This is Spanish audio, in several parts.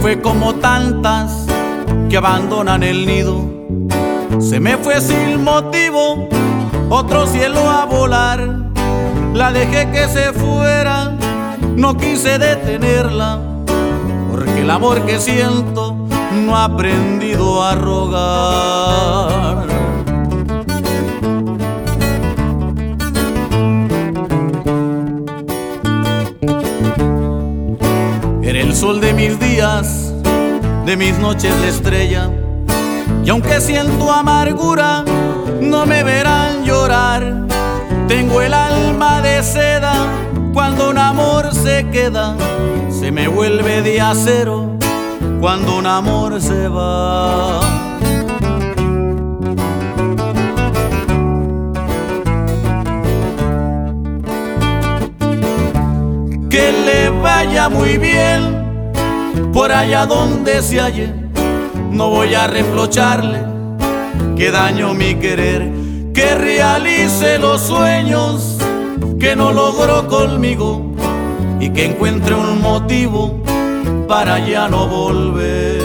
fue como tantas que abandonan el nido. Se me fue sin motivo, otro cielo a volar. La dejé que se fuera, no quise detenerla, porque el amor que siento no ha aprendido a rogar. Era el sol de mis días, de mis noches la estrella, y aunque siento amargura, no me verán llorar. Tengo el alma de seda, cuando un amor se queda, se me vuelve de acero cuando un amor se va. Que le vaya muy bien por allá donde se halle. No voy a reprocharle que daño mi querer, que realice los sueños que no logró conmigo y que encuentre un motivo para ya no volver.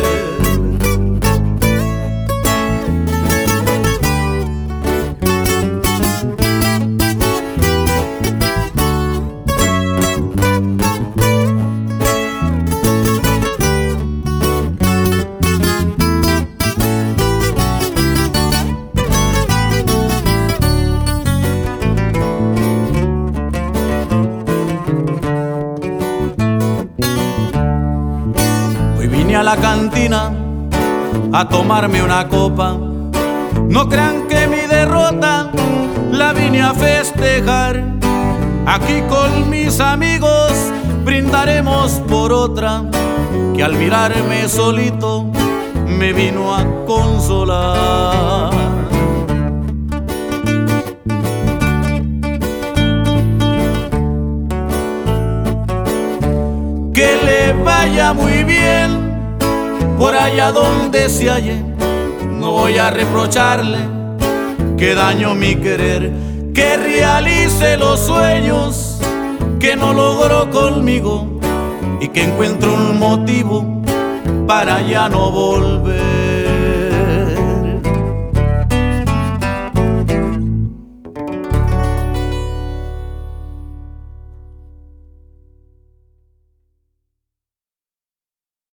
A la cantina a tomarme una copa. No crean que mi derrota la vine a festejar. Aquí con mis amigos brindaremos por otra que al mirarme solito me vino a consolar. Que le vaya muy bien por allá donde se halle. No voy a reprocharle que daño mi querer, que realice los sueños que no logró conmigo y que encuentre un motivo para ya no volver.